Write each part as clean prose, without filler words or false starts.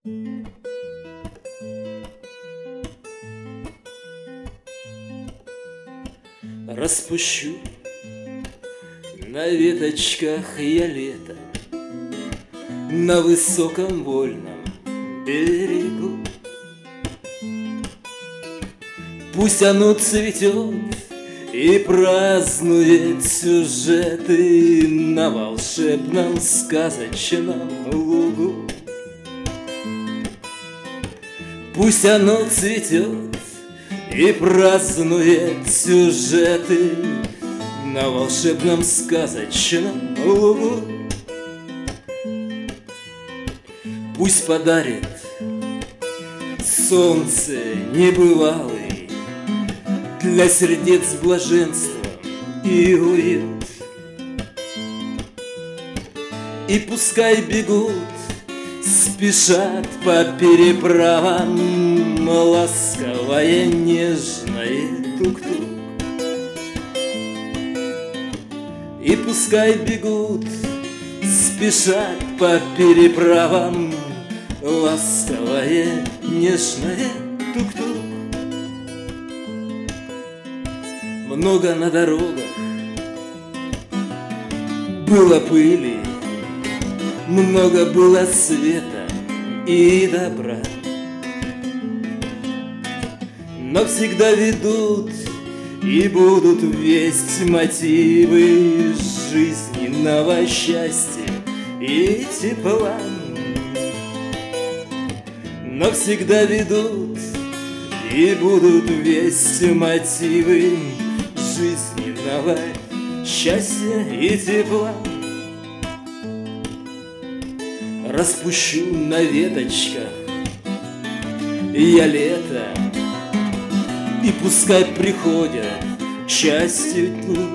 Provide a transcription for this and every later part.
Распущу на веточках я лето на высоком вольном берегу. Пусть оно цветет и празднует сюжеты на волшебном сказочном лугу. Пусть оно цветет и празднует сюжеты на волшебном сказочном лугу. Пусть подарит солнце небывалый для сердец блаженства и уют. И пускай бегут, спешат по переправам ласковое нежное тук-тук. И пускай бегут, спешат по переправам ласковое нежное тук-тук. Много на дорогах было пыли, много было света и добра, но всегда ведут и будут весть мотивы жизненного счастья и тепла. Но всегда ведут и будут весть мотивы жизненного счастья и тепла. Распущу на веточках я лето, и пускай приходят к счастью дни.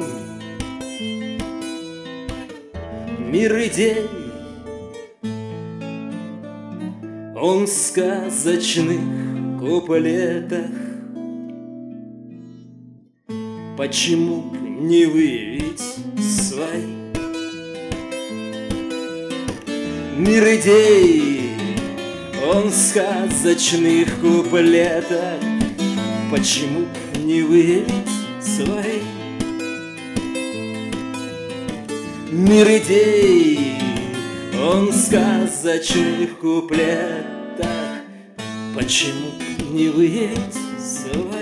Мир идей, он в сказочных куплетах. Почему б не выявить свой мир идей? Он в сказочных куплетах. Почему б не выявить свой мир идей? Он в сказочных куплетах. Почему б не выявить свой